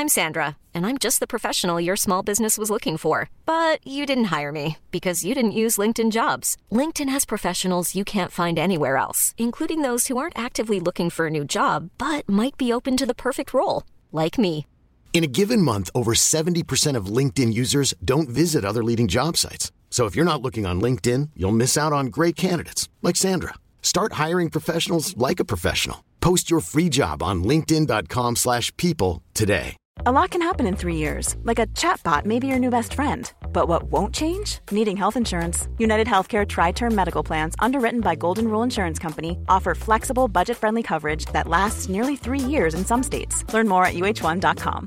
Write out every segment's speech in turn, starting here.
I'm Sandra, and I'm just the professional your small business was looking for. But you didn't hire me because you didn't use LinkedIn Jobs. LinkedIn has professionals you can't find anywhere else, including those who aren't actively looking for a new job, but might be open to the perfect role, like me. In a given month, over 70% of LinkedIn users don't visit other leading job sites. So if you're not looking on LinkedIn, you'll miss out on great candidates like Sandra. Start hiring professionals like a professional. Post your free job on linkedin.com/people today. A lot can happen in 3 years, like a chatbot may be your new best friend. But what won't change? Needing health insurance. United Healthcare Tri-Term Medical Plans, underwritten by Golden Rule Insurance Company, offer flexible, budget-friendly coverage that lasts nearly 3 years in some states. Learn more at uh1.com.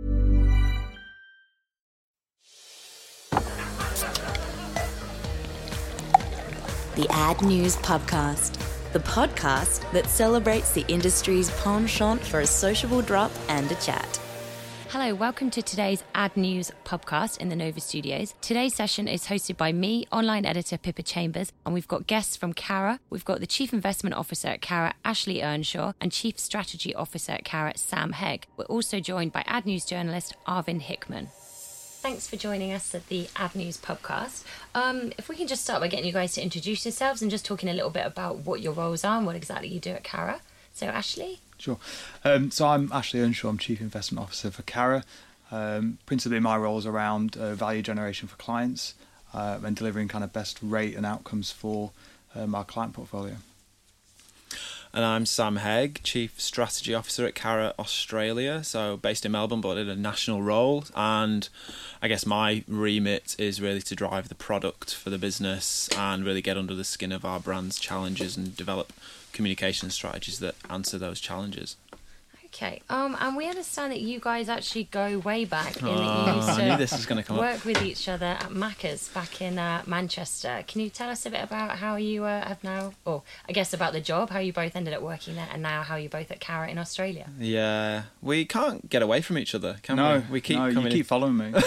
The Ad News Pubcast, the podcast that celebrates the industry's penchant for a sociable drop and a chat. Hello, welcome to today's Ad News Pubcast in the Nova Studios. Today's session is hosted by me, online editor Pippa Chambers, and we've got guests from Carat. We've got the Chief Investment Officer at Carat, Ashley Earnshaw, and Chief Strategy Officer at Carat, Sam Hegg. We're also joined by Ad News journalist Arvin Hickman. Thanks for joining us at the Ad News Pubcast. If we can just start by getting you guys to introduce yourselves and just talking a little bit about what your roles are and what exactly you do at Carat. So, Ashley? Sure. So I'm Ashley Earnshaw. I'm Chief Investment Officer for Carat. Principally, my role is around value generation for clients and delivering kind of best rate and outcomes for our client portfolio. And I'm Sam Hegg, Chief Strategy Officer at Carat Australia, so based in Melbourne but in a national role. And I guess my remit is really to drive the product for the business and really get under the skin of our brand's challenges and develop communication strategies that answer those challenges. Okay, and we understand that you guys actually go way back in that you I used knew this was going to come to up. work with each other at Macca's back in Manchester. Can you tell us a bit about how you have now, or I guess about the job, how you both ended up working there, and now how you're both at Carat in Australia? Yeah, we can't get away from each other, can we? We keep coming you keep following me.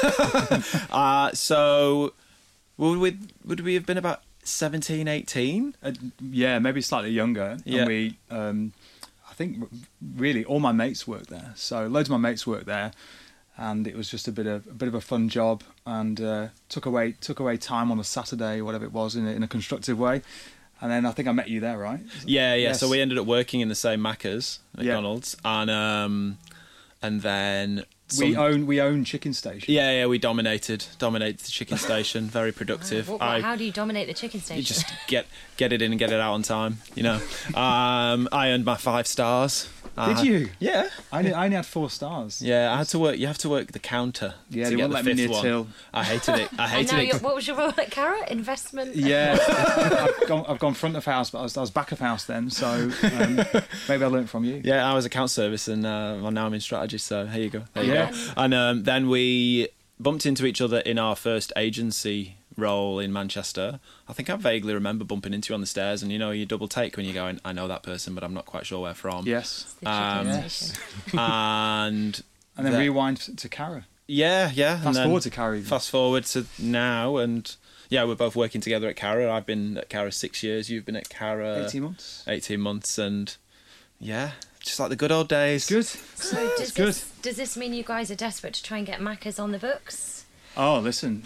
So would we have been about 17, 18? Yeah, maybe slightly younger. Yeah. And we, I think, really all my mates work there. So loads of my mates work there, and it was just a bit of a fun job, and took away time on a Saturday, whatever it was, in a constructive way. And then I think I met you there, right? Yeah. Yes. So we ended up working in the same Macca's, McDonald's, and then. We own Chicken Station. Yeah, we dominated the chicken station. Very productive. How do you dominate the chicken station? You just get it in and get it out on time. You know, I earned my 5 stars. Did you? Yeah. I only had 4 stars. Yeah, I had to work. You have to work the counter. Yeah, to they get wouldn't the let me 5th near one. till. I hated it. What was your role at Carat? Investment? Yeah, I've gone front of house, but I was back of house then. So maybe I learnt from you. Yeah, I was account service, and now I'm in strategy. So here you go. There you Yeah. go. And then we bumped into each other in our first agency role in Manchester. I think I vaguely remember bumping into you on the stairs, and you double take when you're going, I know that person, but I'm not quite sure where from. Yes. The chicken station. And then rewind to Carat. Yeah. Fast forward to Carat. Fast forward to now, and yeah, we're both working together at Carat. I've been at Carat 6 years. You've been at Carat 18 months. 18 months, and yeah, just like the good old days. Good. So does this mean you guys are desperate to try and get Macca's on the books? Oh, listen.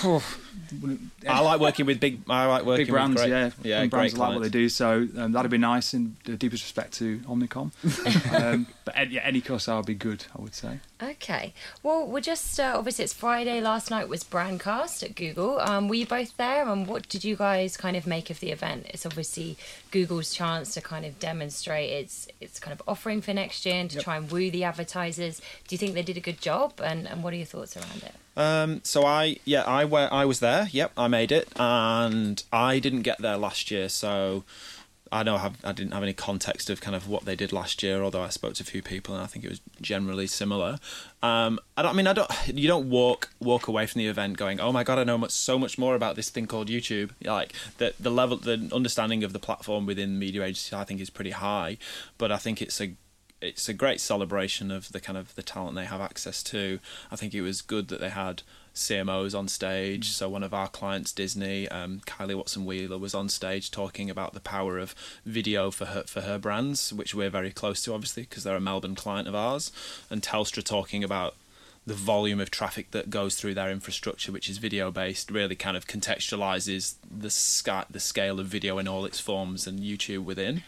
I like working with big brands, great, brands like what they do. So that'd be nice. In the deepest respect to Omnicom, but any customer would be good, I would say. Okay. Well, we're just obviously it's Friday. Last night was Brandcast at Google. Were you both there? And what did you guys kind of make of the event? It's obviously Google's chance to kind of demonstrate its kind of offering for next year and to try and woo the advertisers. Do you think they did a good job? And what are your thoughts around it? So I was there. Yep, I made it, and I didn't get there last year, so I didn't have any context of kind of what they did last year. Although I spoke to a few people, and I think it was generally similar. You don't walk away from the event going, oh my god, I know so much more about this thing called YouTube. Like the understanding of the platform within media agency, I think is pretty high, but I think it's it's a great celebration of the kind of the talent they have access to. I think it was good that they had CMOs on stage. So one of our clients, Disney, Kylie Watson-Wheeler, was on stage talking about the power of video for her brands, which we're very close to, obviously, because they're a Melbourne client of ours, and Telstra talking about the volume of traffic that goes through their infrastructure, which is video-based, really kind of contextualises the scale of video in all its forms, and YouTube within.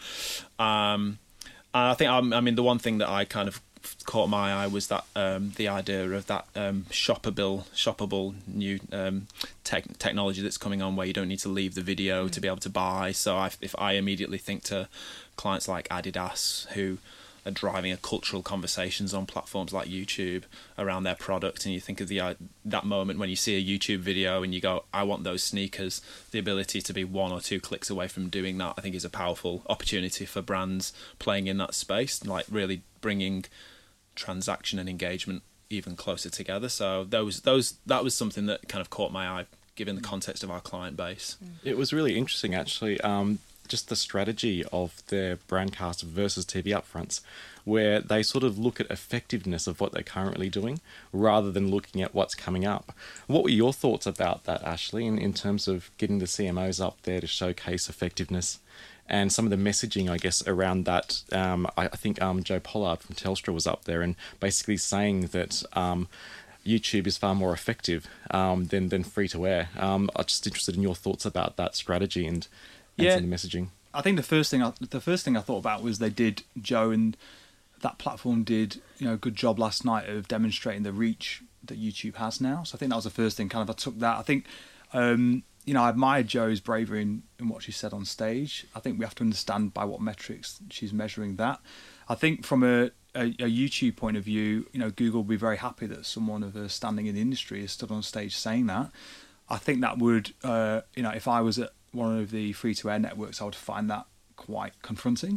I think, I mean, the one thing that I kind of caught my eye was that the idea of that shoppable new technology that's coming on, where you don't need to leave the video to be able to buy. So if I immediately think to clients like Adidas, who are driving a cultural conversations on platforms like YouTube around their product, and you think of that moment when you see a YouTube video and you go, I want those sneakers, the ability to be 1 or 2 clicks away from doing that, I think is a powerful opportunity for brands playing in that space, like really bringing transaction and engagement even closer together. So that was something that kind of caught my eye, given the context of our client base. It was really interesting, actually. Just the strategy of their brandcast versus TV upfronts, where they sort of look at effectiveness of what they're currently doing rather than looking at what's coming up. What were your thoughts about that, Ashley, in terms of getting the CMOs up there to showcase effectiveness and some of the messaging, I guess, around that? I think Joe Pollard from Telstra was up there and basically saying that YouTube is far more effective than free-to-air. I'm just interested in your thoughts about that strategy and some of the messaging. I think the first thing I thought about was Joe and that platform did a good job last night of demonstrating the reach that YouTube has now. So I think that was the first thing. Kind of I took that. I think I admired Joe's bravery in what she said on stage. I think we have to understand by what metrics she's measuring that. I think from a YouTube point of view, Google will be very happy that someone of her standing in the industry has stood on stage saying that. I think that would, if I was at one of the free-to-air networks, I would find that quite confronting.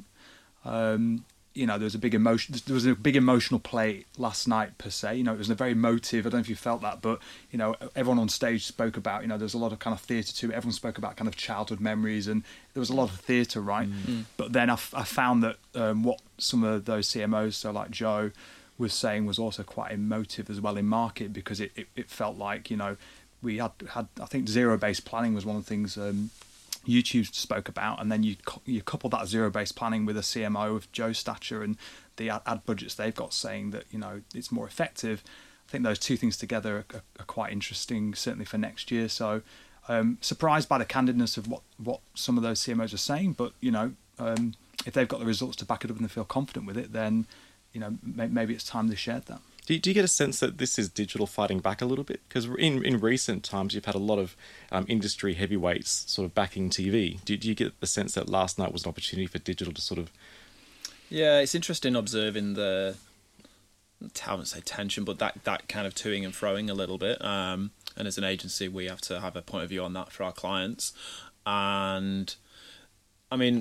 There was a big emotion. There was a big emotional play last night per se. It was a very emotive. I don't know if you felt that, but everyone on stage spoke about. There's a lot of kind of theatre to it. Everyone spoke about kind of childhood memories, and there was a lot of theatre, right? Mm-hmm. But then I found that what some of those CMOs, so like Joe, was saying was also quite emotive as well in market, because it felt like we had I think zero-based planning was one of the things YouTube spoke about, and then you couple that zero-based planning with a CMO of Joe's stature and the ad budgets they've got saying that it's more effective. I think those two things together are quite interesting, certainly for next year. So surprised by the candidness of what some of those CMOs are saying, but if they've got the results to back it up and they feel confident with it, then maybe it's time they shared that. Do you get a sense that this is digital fighting back a little bit? Because in recent times, you've had a lot of industry heavyweights sort of backing TV. Do you get the sense that last night was an opportunity for digital to sort of... Yeah, it's interesting observing I wouldn't say tension, but that kind of toing and froing a little bit. And as an agency, we have to have a point of view on that for our clients. And I mean,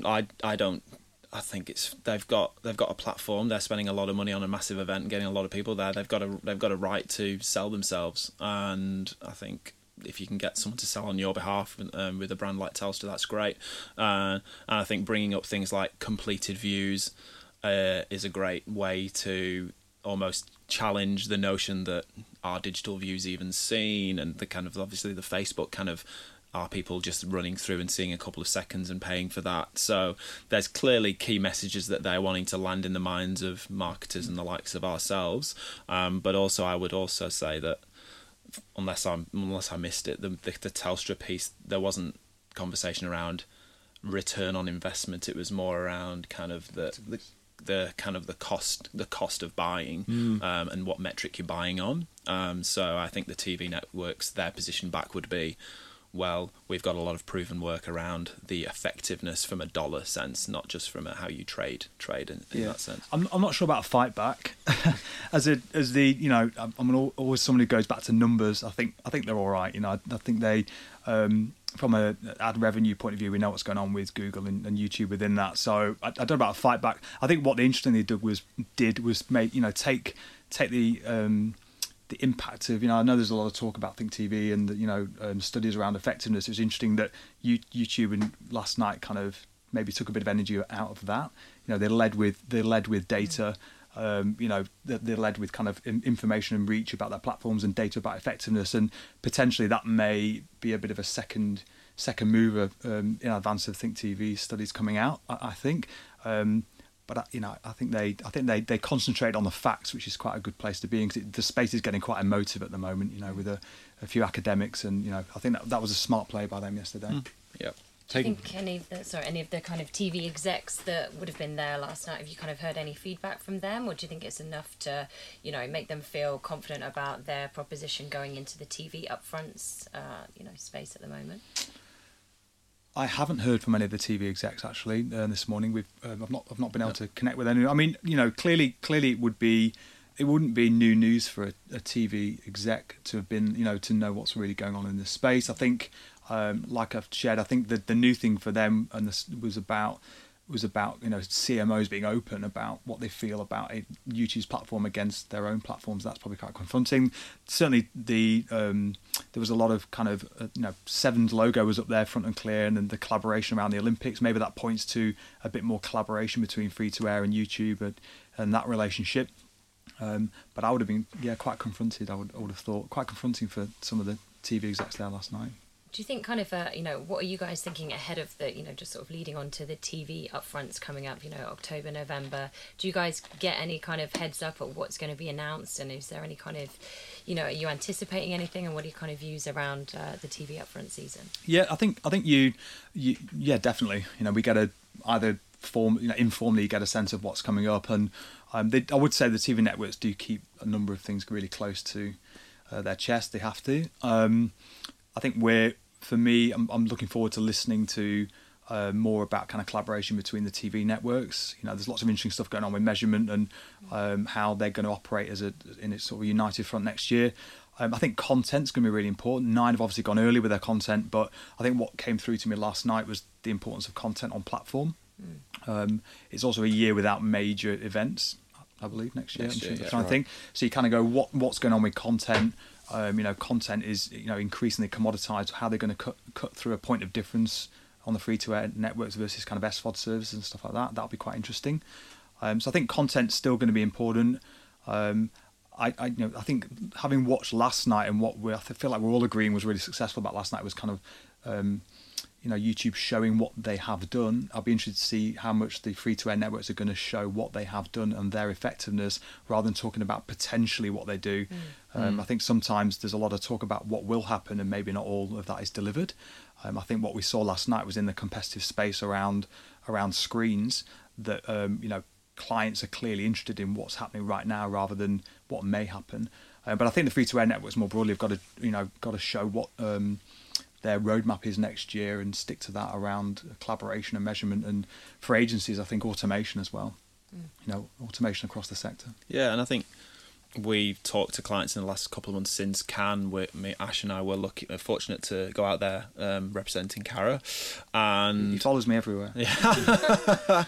I think they've got a platform. They're spending a lot of money on a massive event and getting a lot of people there. They've got a right to sell themselves, and I think if you can get someone to sell on your behalf with a brand like Telstra, that's great. And I think bringing up things like completed views is a great way to almost challenge the notion that are digital views even seen, and the kind of obviously the Facebook kind of. Are people just running through and seeing a couple of seconds and paying for that? So there's clearly key messages that they're wanting to land in the minds of marketers and the likes of ourselves. But also, I would also say that unless I missed it, the Telstra piece, there wasn't conversation around return on investment. It was more around kind of the cost of buying and what metric you're buying on. So I think the TV networks, their position back would be, well, we've got a lot of proven work around the effectiveness from a dollar sense, not just from how you trade in that sense. I'm not sure about a fight back. I'm always someone who goes back to numbers. I think they're all right. I think they, from an ad revenue point of view, we know what's going on with Google and YouTube within that. So I don't know about a fight back. I think what the interesting thing they did was make take the impact of, I know there's a lot of talk about Think TV and studies around effectiveness. It was interesting that YouTube and last night kind of maybe took a bit of energy out of that. They led with data. They're led with kind of information and reach about their platforms and data about effectiveness, and potentially that may be a bit of a second mover in advance of Think TV studies coming out. I think. But I think they concentrate on the facts, which is quite a good place to be in, because the space is getting quite emotive at the moment. With a few academics, and I think that was a smart play by them yesterday. Yeah. Do you think any of the kind of TV execs that would have been there last night, have you kind of heard any feedback from them, or do you think it's enough to make them feel confident about their proposition going into the TV upfronts space at the moment? I haven't heard from any of the TV execs actually this morning. I've not been able to connect with anyone. I mean, clearly it wouldn't be new news for a TV exec to have been, to know what's really going on in this space. I think, like I've shared, I think that the new thing for them and this was about CMOs being open about what they feel about YouTube's platform against their own platforms. That's probably quite confronting. Certainly, there was a lot of kind of Seven's logo was up there front and clear, and then the collaboration around the Olympics. Maybe that points to a bit more collaboration between free to air and YouTube and that relationship. But I would have been quite confronted. I would have thought quite confronting for some of the TV execs there last night. Do you think kind of, what are you guys thinking ahead of the, just sort of leading on to the TV upfronts coming up, October, November? Do you guys get any kind of heads up at what's going to be announced? And is there any kind of, are you anticipating anything? And what are your kind of views around the TV upfront season? Yeah, I think you definitely. We get informally you get a sense of what's coming up. And I would say the TV networks do keep a number of things really close to their chest. They have to. I think I'm looking forward to listening to more about kind of collaboration between the TV networks. There's lots of interesting stuff going on with measurement and how they're going to operate in its sort of united front next year. I think content's going to be really important. Nine have obviously gone early with their content, but I think what came through to me last night was the importance of content on platform. It's also a year without major events, I believe, next year. Thing. So you kind of go, what's going on with content? Content is increasingly commoditized. How they're going to cut through a point of difference on the free-to-air networks versus kind of SVOD services and stuff like that. That'll be quite interesting. So I think content's still going to be important. I think having watched last night and I feel like we're all agreeing was really successful about last night was kind of YouTube showing what they have done. I'll be interested to see how much the free-to-air networks are going to show what they have done and their effectiveness, rather than talking about potentially what they do. I think sometimes there's a lot of talk about what will happen, and maybe not all of that is delivered. I think what we saw last night was in the competitive space around screens that clients are clearly interested in what's happening right now rather than what may happen. But I think the free-to-air networks more broadly have got to show what their roadmap is next year and stick to that around collaboration and measurement, and for agencies I think automation as well. Automation across the sector. Yeah, and I think we've talked to clients in the last couple of months since Cannes. Ash and I were fortunate to go out there representing Cara, and he follows me everywhere. Yeah,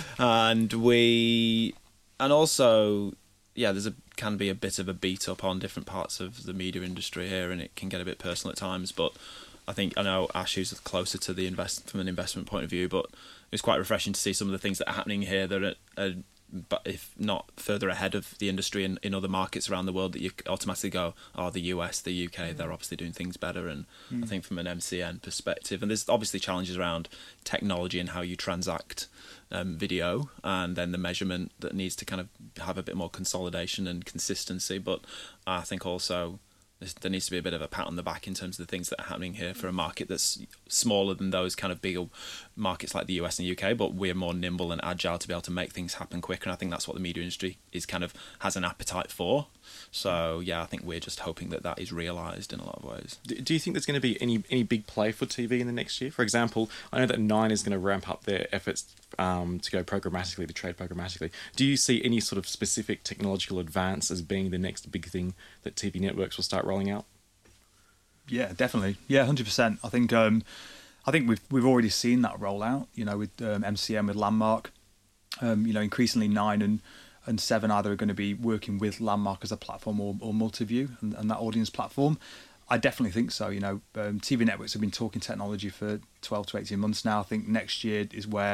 and also can be a bit of a beat up on different parts of the media industry here, and it can get a bit personal at times. But I know Ash is closer to the from an investment point of view, but it's quite refreshing to see some of the things that are happening here that are but if not further ahead of the industry in other markets around the world, that you automatically go, the US, the UK, they're obviously doing things better. And I think from an MCN perspective, and there's obviously challenges around technology and how you transact video, and then the measurement that needs to kind of have a bit more consolidation and consistency. But I think also there needs to be a bit of a pat on the back in terms of the things that are happening here for a market that's smaller than those kind of bigger markets like the US and the UK, but we're more nimble and agile to be able to make things happen quicker. And I think that's what the media industry has an appetite for. So I think we're just hoping that is realised in a lot of ways. Do you think there's going to be any big play for TV in the next year? For example, I know that Nine is going to ramp up their efforts to go programmatically, to trade programmatically. Do you see any sort of specific technological advance as being the next big thing that TV networks will start rolling out? Yeah, definitely. Yeah, 100%. I think we've already seen that roll out. With MCN, with Landmark. Increasingly Nine and Seven either are going to be working with Landmark as a platform or Multiview and that audience platform. I definitely think so. TV networks have been talking technology for 12 to 18 months now. I think next year is where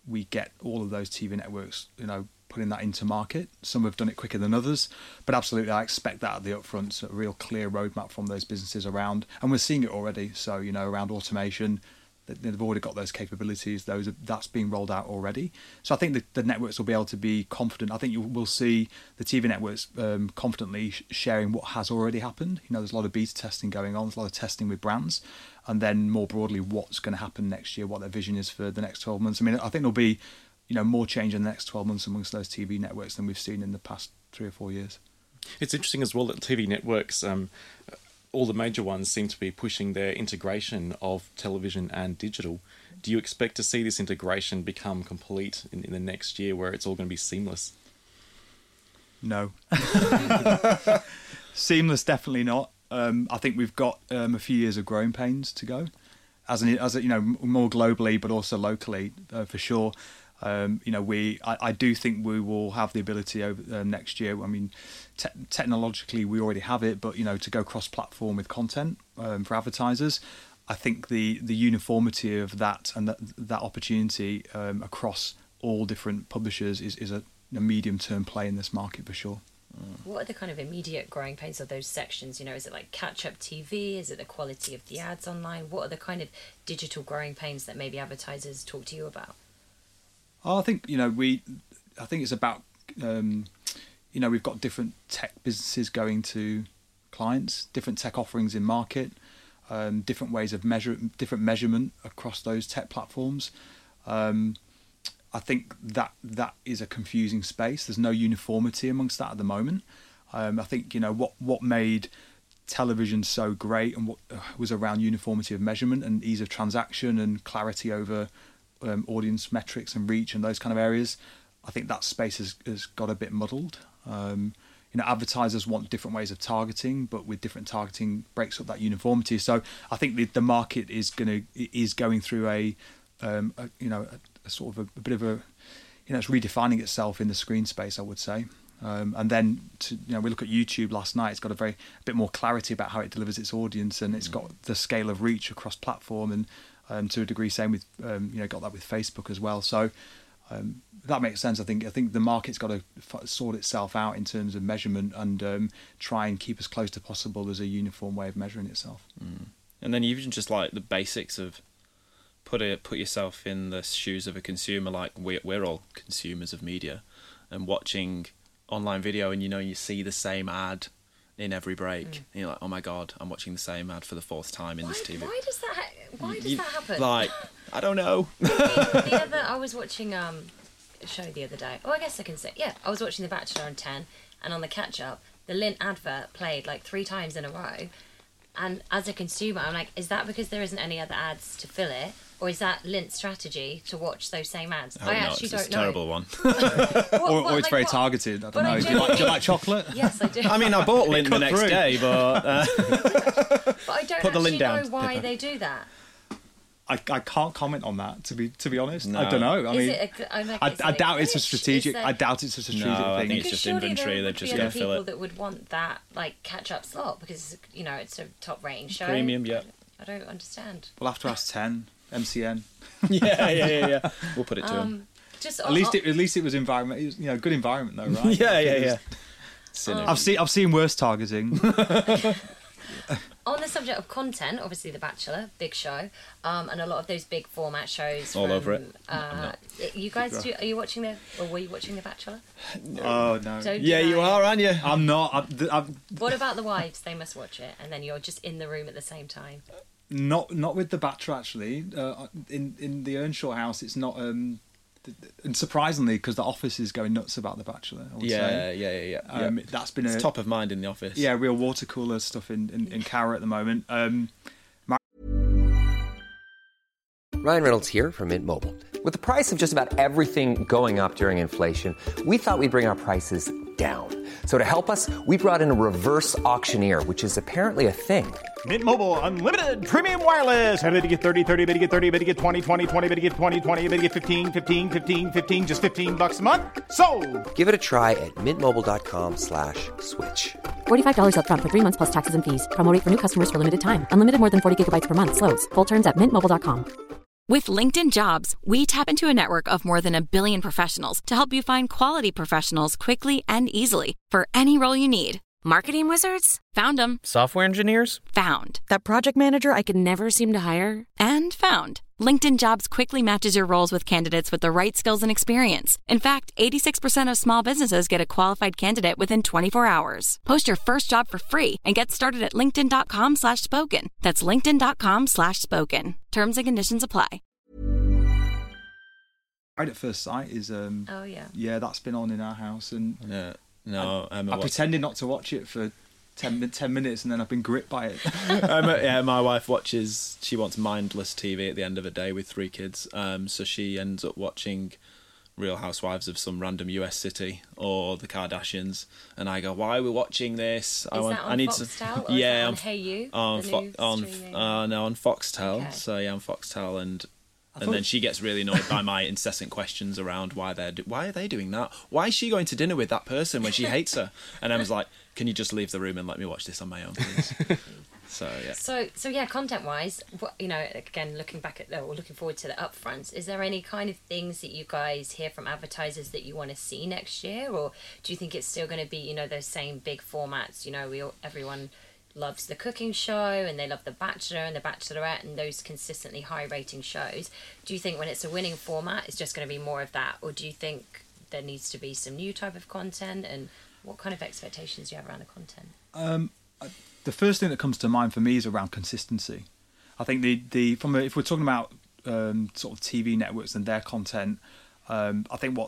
we get all of those TV networks, putting that into market. Some have done it quicker than others, but absolutely I expect that at the upfront, so a real clear roadmap from those businesses around, and we're seeing it already. So around automation, they've already got those capabilities. That's being rolled out already. So I think the networks will be able to be confident. I think you will see the TV networks confidently sharing what has already happened. There's a lot of beta testing going on. There's a lot of testing with brands, and then more broadly, what's going to happen next year, what their vision is for the next 12 months. I mean, I think there'll be more change in the next 12 months amongst those TV networks than we've seen in the past 3 or 4 years. It's interesting as well that TV networks, all the major ones seem to be pushing their integration of television and digital. Do you expect to see this integration become complete in the next year where it's all going to be seamless? No. Seamless, definitely not. I think we've got a few years of growing pains to go, as more globally, but also locally, for sure. I do think we will have the ability over next year. I mean, technologically we already have it, but to go cross-platform with content for advertisers, I think the uniformity of that and that opportunity across all different publishers is a medium-term play in this market for sure. What are the kind of immediate growing pains of those sections? Is it like catch-up TV? Is it the quality of the ads online? What are the kind of digital growing pains that maybe advertisers talk to you about? I think I think it's about we've got different tech businesses going to clients, different tech offerings in market, different ways of different measurement across those tech platforms. I think that is a confusing space. There's no uniformity amongst that at the moment. I think what made television so great and what was around uniformity of measurement and ease of transaction and clarity over audience metrics and reach and those kind of areas. I think that space has got a bit muddled. Advertisers want different ways of targeting, but with different targeting breaks up that uniformity. So I think the market is going through a sort of a bit of a it's redefining itself in the screen space, I would say. And then we look at YouTube last night. It's got a bit more clarity about how it delivers its audience, and it's got the scale of reach across platform, and to a degree, same with got that with Facebook as well. So that makes sense. I think the market's got to sort itself out in terms of measurement and try and keep as close to possible as a uniform way of measuring itself. And then even just like the basics of put yourself in the shoes of a consumer. Like we're all consumers of media, and watching online video, and you see the same ad in every break, and you're like, oh my god, I'm watching the same ad for the 4th time in this TV. Why does that happen? Like, I don't know. I was watching a show the other day. Oh, I guess I can say, yeah, I was watching The Bachelor on 10, and on the catch-up, the Lindt advert played like 3 times in a row. And as a consumer, I'm like, is that because there isn't any other ads to fill it? Or is that Lindt's strategy to watch those same ads? I actually don't know. It's a terrible one. or it's very targeted. I don't know. Do you like chocolate? Yes, I do. I mean, I bought Lindt the next day, but I don't actually know why they do that. I can't comment on that, to be honest. No. I don't know. I doubt it's a strategic. I doubt it's a strategic thing. I think it's just inventory. They're just going to fill it. People that would want that catch-up slot because it's a top-rating show. Premium, yeah. I don't understand. We'll have to ask 10 MCN. Yeah. We'll put it to them. At least it was environment. It was, good environment though, right? Yeah. I've seen worse targeting. On the subject of content, obviously The Bachelor, big show, and a lot of those big format shows. All over it. You guys are you watching were you watching The Bachelor? No. Oh no. You are, aren't you? I'm not. What about the wives? They must watch it, and then you're just in the room at the same time. Not with The Bachelor actually. In the Earnshaw house, it's not. And surprisingly, because the office is going nuts about The Bachelor. I would say. Yeah. That's been it's top of mind in the office. Yeah, real water cooler stuff in Cara at the moment. Ryan Reynolds here from Mint Mobile. With the price of just about everything going up during inflation, we thought we'd bring our prices down. So to help us, we brought in a reverse auctioneer, which is apparently a thing. Mint Mobile Unlimited Premium Wireless. How to get 30, 30, bit to get 30, bit to get 20, 20, 20, bit to get 20, 20, bit to get 15, 15, 15, 15, just $15 a month? Sold! Give it a try at mintmobile.com/switch. $45 up front for 3 months plus taxes and fees. Promo rate for new customers for limited time. Unlimited more than 40 gigabytes per month. Slows full terms at mintmobile.com. With LinkedIn Jobs, we tap into a network of more than 1 billion professionals to help you find quality professionals quickly and easily for any role you need. Marketing wizards? Found them. Software engineers? Found. That project manager I could never seem to hire? And found. LinkedIn Jobs quickly matches your roles with candidates with the right skills and experience. In fact, 86% of small businesses get a qualified candidate within 24 hours. Post your first job for free and get started at linkedin.com/spoken. That's linkedin.com/spoken. Terms and conditions apply. Married at First Sight is yeah, that's been on in our house, and I pretended not to watch it for 10 minutes, and then I've been gripped by it. My wife watches. She wants mindless TV at the end of a day with 3 kids, so she ends up watching Real Housewives of some random US city or the Kardashians, and I go, "Why are we watching this? Is that on Foxtel? Or is that on Hey You? On Foxtel. Okay. So yeah, on Foxtel, and then she gets really annoyed by my incessant questions around why are they doing that? Why is she going to dinner with that person when she hates her? And I was like, can you just leave the room and let me watch this on my own, please? So yeah. So yeah, content-wise, again, looking forward to the upfronts, is there any kind of things that you guys hear from advertisers that you want to see next year, or do you think it's still going to be those same big formats? Everyone loves the cooking show and they love The Bachelor and The Bachelorette and those consistently high rating shows. Do you think when it's a winning format it's just going to be more of that, or do you think there needs to be some new type of content, and what kind of expectations do you have around the content? The first thing that comes to mind for me is around consistency. I think if we're talking about sort of TV networks and their content, I think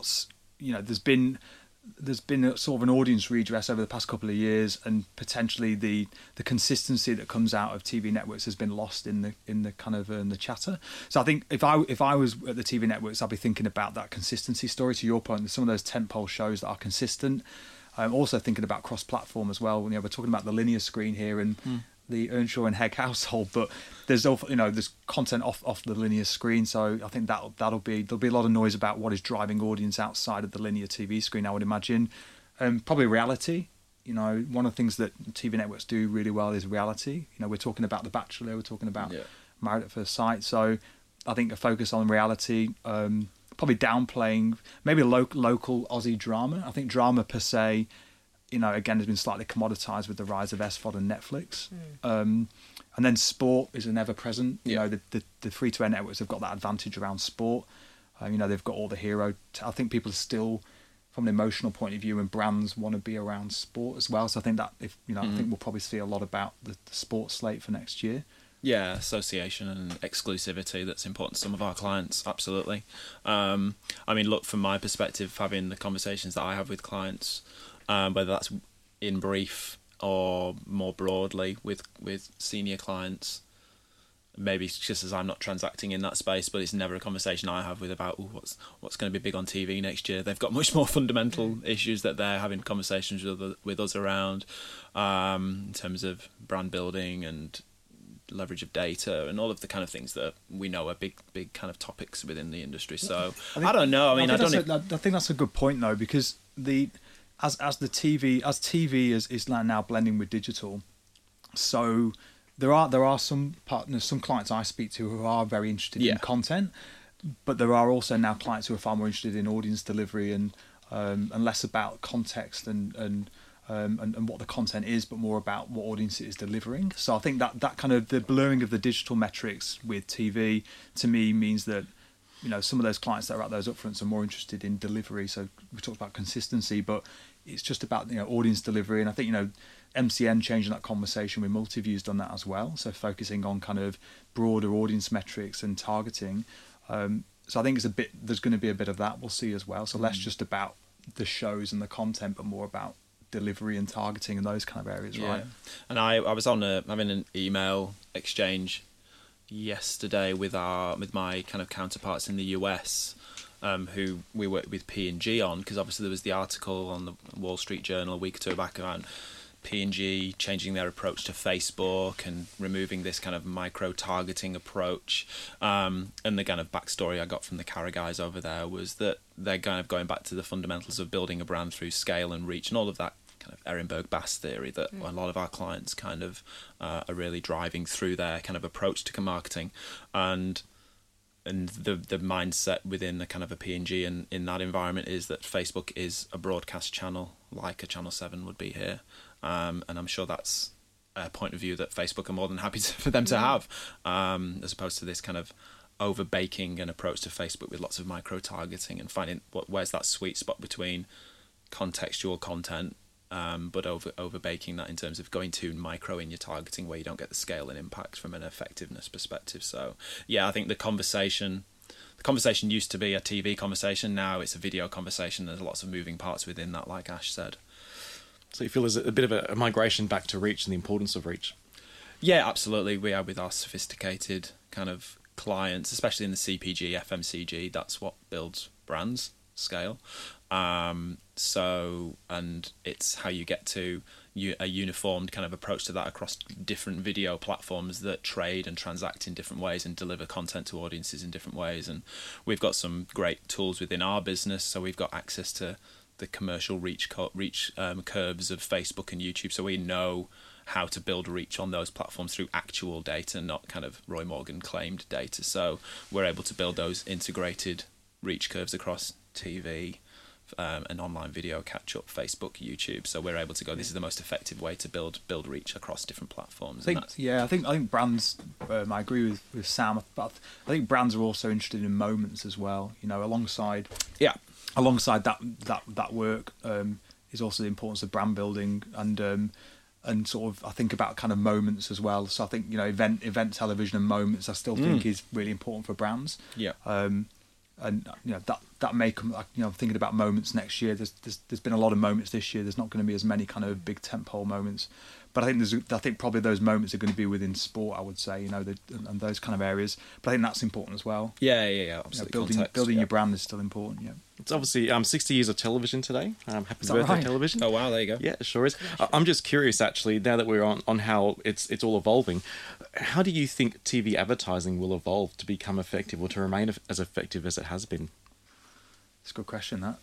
there's been a sort of an audience redress over the past couple of years, and potentially the consistency that comes out of TV networks has been lost in the kind of the chatter. So I think if I was at the TV networks, I'd be thinking about that consistency story. To your point, there's some of those tentpole shows that are consistent. I'm also thinking about cross-platform as well. We're talking about the linear screen here and the Earnshaw and Hegg household, but there's there's content off the linear screen. So I think there'll be a lot of noise about what is driving audience outside of the linear TV screen, I would imagine. Probably reality. One of the things that TV networks do really well is reality. We're talking about The Bachelor, we're talking about Married at First Sight. So I think a focus on reality, probably downplaying maybe a local Aussie drama. I think drama per se, again, has been slightly commoditized with the rise of SVOD and Netflix. And then sport is an ever-present. The free-to-air networks have got that advantage around sport. They've got all the hero. I think people are still, from an emotional point of view, and brands want to be around sport as well. So I think that I think we'll probably see a lot about the sports slate for next year. Yeah, association and exclusivity, that's important to some of our clients, absolutely. Look, from my perspective, having the conversations that I have with clients, whether that's in brief or more broadly with senior clients, maybe it's just as I'm not transacting in that space, but it's never a conversation I have about what's going to be big on TV next year. They've got much more fundamental issues that they're having conversations with us around, in terms of brand building and leverage of data and all of the kind of things that we know are big kind of topics within the industry. So I don't know. I think that's a good point though, because as TV is now blending with digital, so there are some partners, some clients I speak to who are very interested in content, but there are also now clients who are far more interested in audience delivery and less about context and what the content is, but more about what audience it is delivering. So I think that kind of the blurring of the digital metrics with TV, to me, means that some of those clients that are at those upfronts are more interested in delivery. So we talked about consistency, but it's just about audience delivery. And I think MCN changing that conversation with Multiview's done that as well. So focusing on kind of broader audience metrics and targeting. So I think there's going to be a bit of that we'll see as well. So less just about the shows and the content, but more about delivery and targeting and those kind of areas, right? And I was having an email exchange yesterday with my kind of counterparts in the US, who we worked with P&G on, because obviously there was the article on the Wall Street Journal a week or two back around P&G changing their approach to Facebook and removing this kind of micro-targeting approach. And the kind of backstory I got from the Cara guys over there was that they're kind of going back to the fundamentals of building a brand through scale and reach and all of that kind of Ehrenberg-Bass theory that a lot of our clients kind of are really driving through their kind of approach to marketing. And the mindset within the kind of a P&G and in that environment is that Facebook is a broadcast channel like a Channel 7 would be here, and I'm sure that's a point of view that Facebook are more than happy for them to have, as opposed to this kind of over baking an approach to Facebook with lots of micro targeting and finding where's that sweet spot between contextual content, but over baking that in terms of going too micro in your targeting where you don't get the scale and impact from an effectiveness perspective. So yeah, I think the conversation used to be a TV conversation. Now it's a video conversation. There's lots of moving parts within that, like Ash said. So you feel there's a bit of a migration back to reach and the importance of reach? Yeah, absolutely. We are with our sophisticated kind of clients, especially in the CPG, FMCG. That's what builds brands, scale. So, and it's how you get to a uniformed kind of approach to that across different video platforms that trade and transact in different ways and deliver content to audiences in different ways. And we've got some great tools within our business. So we've got access to the commercial reach curves of Facebook and YouTube. So we know how to build reach on those platforms through actual data, not kind of Roy Morgan claimed data. So we're able to build those integrated reach curves across TV and online video, catch up, Facebook, YouTube. So we're able to go, this is the most effective way to build reach across different platforms. I think brands, I agree with Sam, but I think brands are also interested in moments as well, you know, alongside that work is also the importance of brand building and sort of I think about kind of moments as well. So I think, you know, event television and moments I still think is really important for brands. Yeah. And you know that may come. You know, thinking about moments next year. There's been a lot of moments this year. There's not going to be as many kind of big tentpole moments, but I think probably those moments are going to be within sport. I would say, you know, and those kind of areas. But I think that's important as well. Yeah, absolutely. You know, building your brand is still important. Yeah. It's obviously 60 years of television today. Happy birthday, right? television. Oh, wow, there you go. Yeah, it sure is. I'm just curious, actually, now that we're on how it's all evolving, how do you think TV advertising will evolve to become effective or to remain as effective as it has been? It's a good question, that.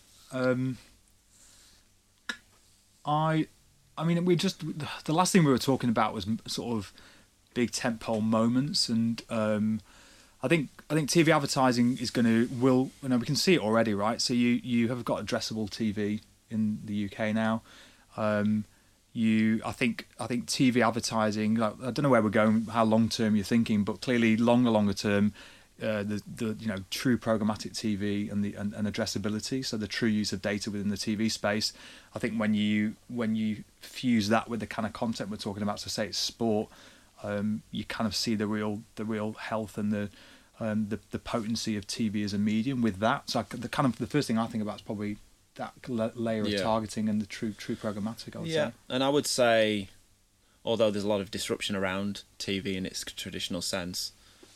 I mean, the last thing we were talking about was sort of big tentpole moments, and I think TV advertising is will you know, we can see it already, right? So you have got addressable TV in the UK now. I think TV advertising, like, I don't know where we're going, how long term you're thinking, but clearly longer term, the you know, true programmatic TV and addressability, so the true use of data within the TV space. I think when you fuse that with the kind of content we're talking about, so say it's sport, you kind of see the real health and the potency of TV as a medium with that. So the first thing I think about is probably that layer of targeting and the true programmatic, I would say. And I would say, although there's a lot of disruption around TV in its traditional sense,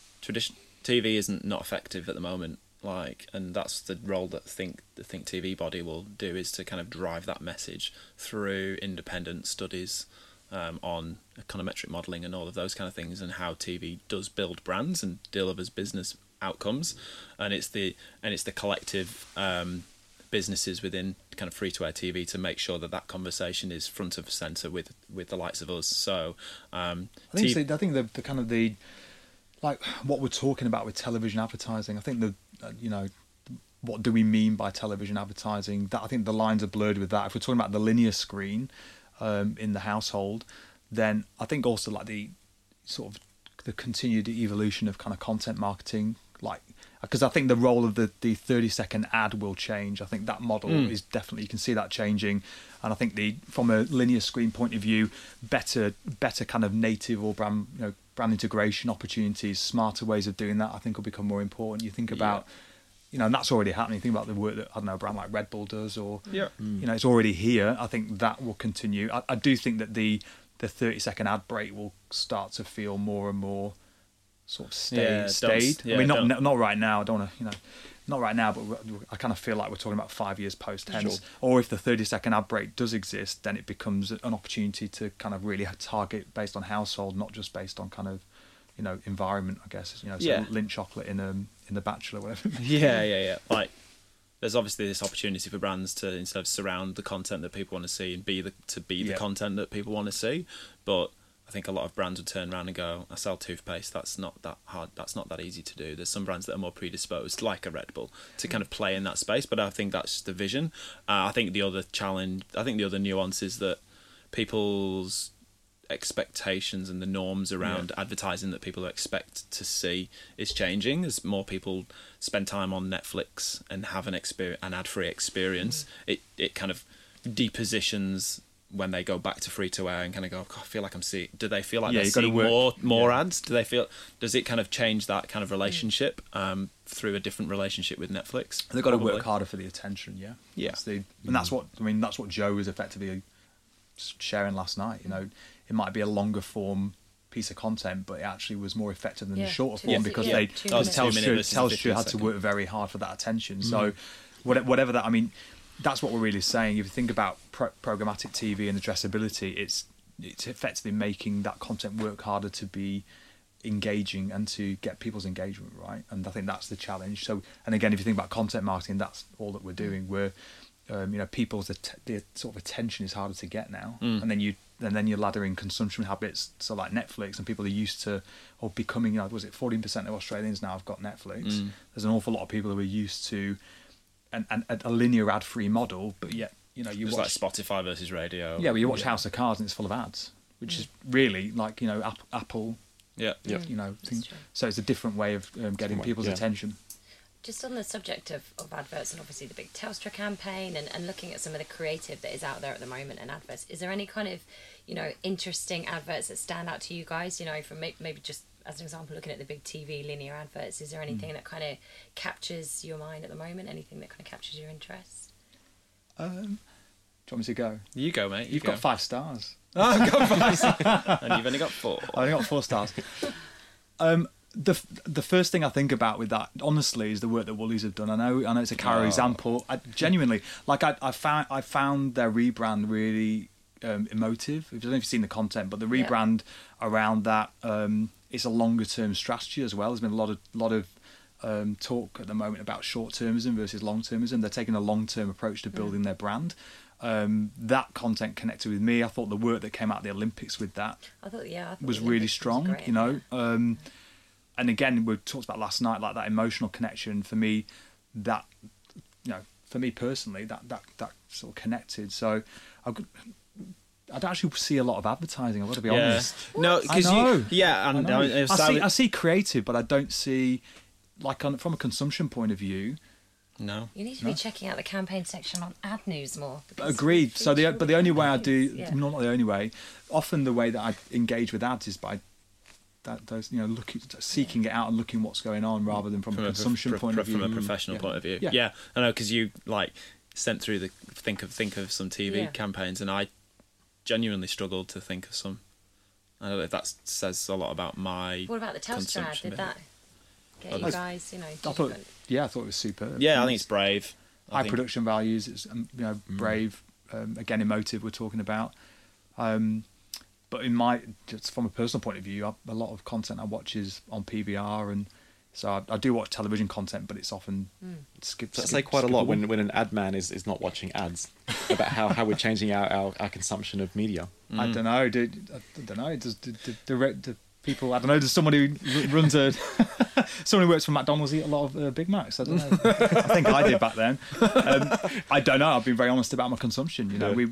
TV isn't not effective at the moment. And that's the role that the Think TV body will do, is to kind of drive that message through independent studies on econometric modelling and all of those kind of things, and how TV does build brands and delivers business outcomes, and it's the collective businesses within kind of free-to-air TV to make sure that conversation is front of centre with the likes of us. So I think the kind of the, like what we're talking about with television advertising, I think you know, what do we mean by television advertising? That I think the lines are blurred with that. If we're talking about the linear screen in the household, then I think also like the sort of the continued evolution of kind of content marketing, like, because I think the role of the 30-second ad will change. I think that model is definitely, you can see that changing, and I think from a linear screen point of view, better kind of native or brand integration opportunities, smarter ways of doing that, I think will become more important. You think about, you know, and that's already happening. Think about the work that, I don't know, a brand like Red Bull does, or you know, it's already here. I think that will continue. I do think that the 30-second ad break will start to feel more and more sort of stayed. I mean, not right now. I don't want to, you know, not right now, but I kind of feel like we're talking about 5 years post hence. Sure. Or if the 30-second ad break does exist, then it becomes an opportunity to kind of really target based on household, not just based on kind of, you know, environment, I guess. You know, so Lindt chocolate in The Bachelor, whatever. Yeah. Like, there's obviously this opportunity for brands to, instead of surround the content that people want to see and be the content that people want to see. But I I think a lot of brands would turn around and go, I sell toothpaste, that's not that hard, that's not that easy to do. There's some brands that are more predisposed, like a Red Bull, to kind of play in that space, but I think that's just the vision. I think the other nuance is that people's expectations and the norms around advertising that people expect to see is changing. As more people spend time on Netflix and have an ad-free experience, it kind of depositions when they go back to free-to-air and kind of go, I feel like I'm seeing... Do they feel like they're seeing more ads? Does it kind of change that kind of relationship through a different relationship with Netflix? They've got to work harder for the attention, Yeah. And that's what Joe was effectively sharing last night. You know, it might be a longer form piece of content, but it actually was more effective than the shorter form because Telstra had to work very hard for that attention. So whatever that, I mean, that's what we're really saying. If you think about programmatic TV and addressability, it's effectively making that content work harder to be engaging and to get people's engagement, right? And I think that's the challenge. So, and again, if you think about content marketing, that's all that we're doing. We're people's the sort of attention is harder to get now, and then you ladder in consumption habits. So like Netflix, and people are used to or becoming, was it 14% of Australians now have got Netflix? There's an awful lot of people who are used to a linear ad-free model, but yet you watch like Spotify versus radio. Yeah, well, you watch House of Cards and it's full of ads, which is really like Apple. Yeah. So it's a different way of getting people's attention. Just on the subject of adverts and obviously the big Telstra campaign and looking at some of the creative that is out there at the moment in adverts, is there any kind of, interesting adverts that stand out to you guys? From maybe just as an example, looking at the big TV linear adverts, is there anything that kind of captures your mind at the moment? Anything that kind of captures your interest? Do you want me to go? You go, mate. You've got 5 stars. Oh, I've got 5 stars. And you've only got 4. I've only got 4 stars. The first thing I think about with that, honestly, is the work that Woolies have done. I know it's a Cara example. I genuinely, I found their rebrand really emotive. I don't know if you've seen the content, but the rebrand around that, it's a longer term strategy as well. There's been a lot of talk at the moment about short termism versus long termism. They're taking a long term approach to building their brand. That content connected with me. I thought the work that came out of the Olympics with that was really strong. Was great, and again, we talked about last night, like that emotional connection for me. That for me personally, that sort of connected. So I don't actually see a lot of advertising. I've got to be honest. No, because I see creative, but I don't see from a consumption point of view. No, you need to be checking out the campaign section on Ad News more. Agreed. So the only way I do, not the only way. Often the way that I engage with ads is by seeking it out and looking what's going on, rather than from a consumption point of view. From a professional point of view. Yeah. I know, because you sent through the think of some TV campaigns, and I genuinely struggled to think of some. I don't know if that says a lot about my. What about the Telstra ad? Did that get you guys? I thought it was superb. Yeah, I think it's brave. High production values. It's brave. Again, emotive. We're talking about. But just from a personal point of view, a lot of content I watch is on PVR, and so I do watch television content, but it's often skipped. So I say quite a lot when an ad man is not watching ads about how we're changing our consumption of media. I don't know. I don't know. Does the people? I don't know. Does somebody who runs someone who works for McDonald's eat a lot of Big Macs? I don't know. I think I did back then. I don't know. I've been very honest about my consumption.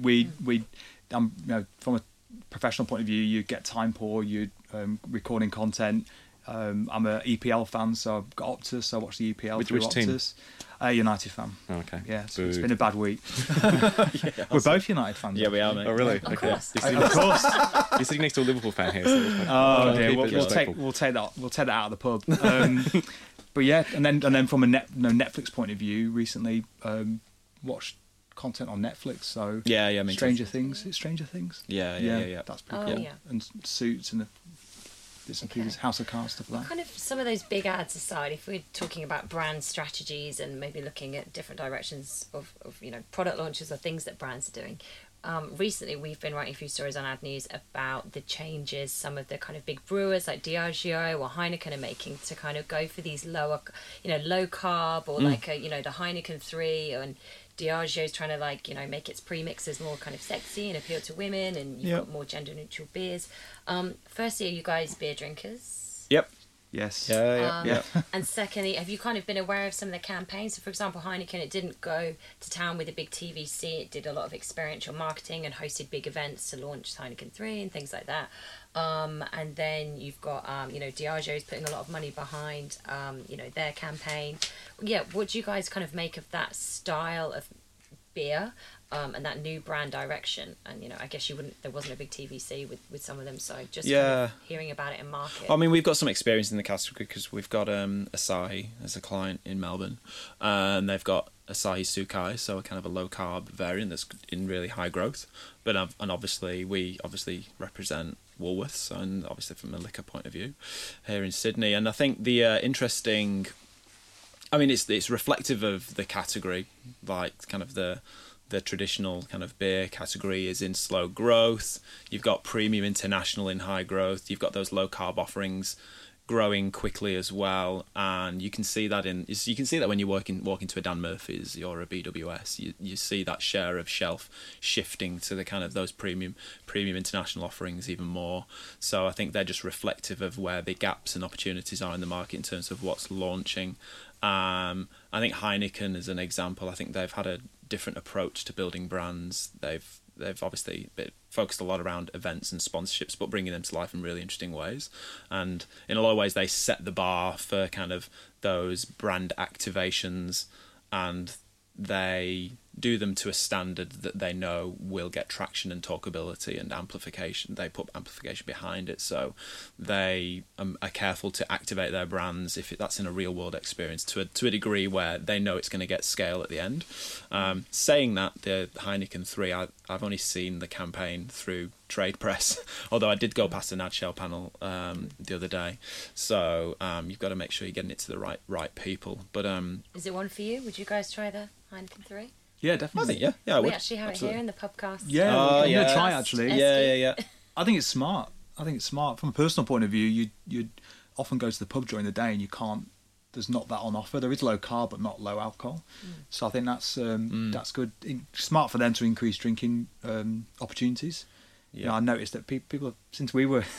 From a professional point of view, you get time poor, you're recording content. I'm a EPL fan, so I've got Optus, so I watch the EPL through Optus. United fan. Oh, okay. Yeah, so it's been a bad week. We're both United fans. Yeah, we are, mate. Oh, really? Of course. Of course. You're sitting next to a Liverpool fan here. So oh, dear. We'll take that out of the pub. But yeah, and then from a Netflix point of view, recently watched content on Netflix. So Stranger Things. It's Stranger Things. Yeah. That's pretty cool. Yeah. And Suits and bits and pieces, House of Cards, stuff like that. Kind of some of those big ads aside, if we're talking about brand strategies and maybe looking at different directions of product launches or things that brands are doing, recently we've been writing a few stories on Ad News about the changes some of the kind of big brewers like Diageo or Heineken are making to kind of go for these lower, low carb or the Heineken 3 and Diageo's trying to make its pre-mixes more kind of sexy and appeal to women, and you've got more gender neutral beers. Firstly, are you guys beer drinkers? Yep. Yes. Yeah. And secondly, have you kind of been aware of some of the campaigns? So, for example, Heineken, it didn't go to town with a big TVC. It did a lot of experiential marketing and hosted big events to launch Heineken 3 and things like that. And then you've got, Diageo's putting a lot of money behind, their campaign. Yeah, what do you guys kind of make of that style of beer? And that new brand direction, and I guess there wasn't a big TVC with some of them, so just kind of hearing about it in market. I mean, we've got some experience in the category because we've got Asahi as a client in Melbourne, and they've got Asahi Sukai, so a kind of a low carb variant that's in really high growth. But and obviously we represent Woolworths, and obviously from a liquor point of view here in Sydney. And I think the interesting, I mean, it's reflective of the category, like kind of the traditional kind of beer category is in slow growth. You've got premium international in high growth. You've got those low carb offerings growing quickly as well, and you can see that when you walk into a Dan Murphy's or a BWS. You see that share of shelf shifting to the kind of those premium international offerings even more. So I think they're just reflective of where the gaps and opportunities are in the market in terms of what's launching. I think Heineken is an example. I think they've had a different approach to building brands. They've obviously focused a lot around events and sponsorships, but bringing them to life in really interesting ways. And in a lot of ways, they set the bar for kind of those brand activations, and they do them to a standard that they know will get traction and talkability and amplification. They put amplification behind it, so they are careful to activate their brands if that's in a real world experience to a degree where they know it's going to get scale at the end. Saying that, the Heineken 3, I've only seen the campaign through trade press, although I did go past an ad shell panel the other day. So you've got to make sure you're getting it to the right people. But is it one for you? Would you guys try the Heineken 3? Yeah, definitely. I think, yeah, I would. We actually have it here in the podcast. Yeah, I'm going to try actually. Yeah. I think it's smart. From a personal point of view, you'd often go to the pub during the day and there's not that on offer. There is low carb, but not low alcohol. So I think that's good. Smart for them to increase drinking opportunities. Yeah, I noticed that people since we were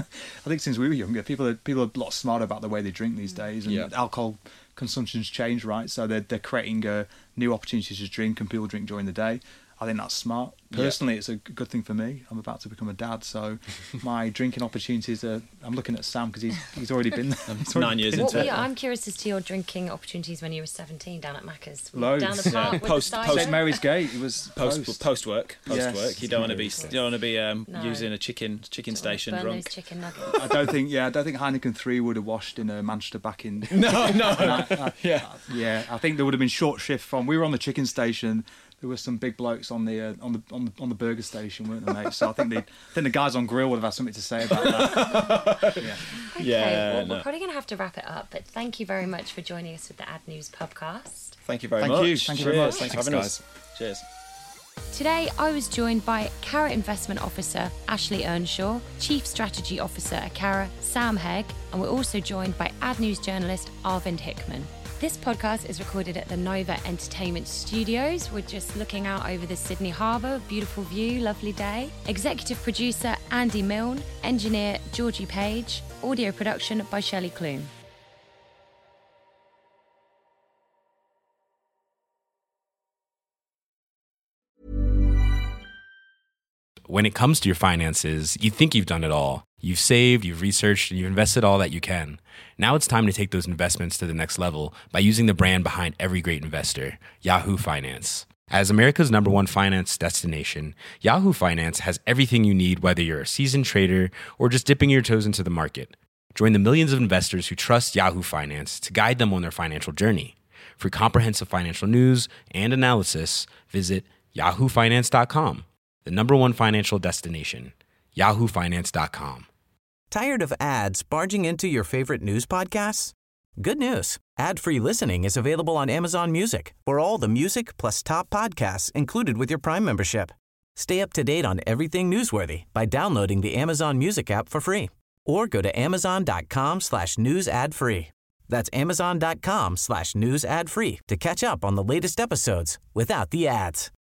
younger, people are a lot smarter about the way they drink these days, and alcohol consumption's changed, right? So they're creating new opportunities to drink, and people drink during the day. I think that's smart. Personally, it's a good thing for me. I'm about to become a dad, so my drinking opportunities are... I'm looking at Sam because he's already been there. 9 years into it. I'm curious as to your drinking opportunities when you were 17 down at Macca's. Loads. Down the park with Post St Mary's Gate. It was post work. Yes. You don't want to be using a chicken station burn drunk. Those chicken nuggets. I don't think Heineken 3 would have washed in Manchester back in... No. I think there would have been short shift from... We were on the chicken station. There were some big blokes on the burger station, weren't there, mate? So I think the guys on grill would have had something to say about that. We're probably going to have to wrap it up, but thank you very much for joining us with the Ad News podcast. Thank you very much. Thank you very much. Thanks for having us. Cheers. Today, I was joined by Cara Investment Officer Ashley Earnshaw, Chief Strategy Officer at Cara, Sam Hegg, and we're also joined by Ad News journalist Arvind Hickman. This podcast is recorded at the Nova Entertainment Studios. We're just looking out over the Sydney Harbour. Beautiful view, lovely day. Executive producer Andy Milne. Engineer Georgie Page. Audio production by Shelley Clune. When it comes to your finances, you think you've done it all. You've saved, you've researched, and you've invested all that you can. Now it's time to take those investments to the next level by using the brand behind every great investor, Yahoo Finance. As America's #1 finance destination, Yahoo Finance has everything you need, whether you're a seasoned trader or just dipping your toes into the market. Join the millions of investors who trust Yahoo Finance to guide them on their financial journey. For comprehensive financial news and analysis, visit yahoofinance.com. The #1 financial destination, yahoofinance.com. Tired of ads barging into your favorite news podcasts? Good news. Ad-free listening is available on Amazon Music for all the music plus top podcasts included with your Prime membership. Stay up to date on everything newsworthy by downloading the Amazon Music app for free or go to amazon.com/news ad free. That's amazon.com/news ad free to catch up on the latest episodes without the ads.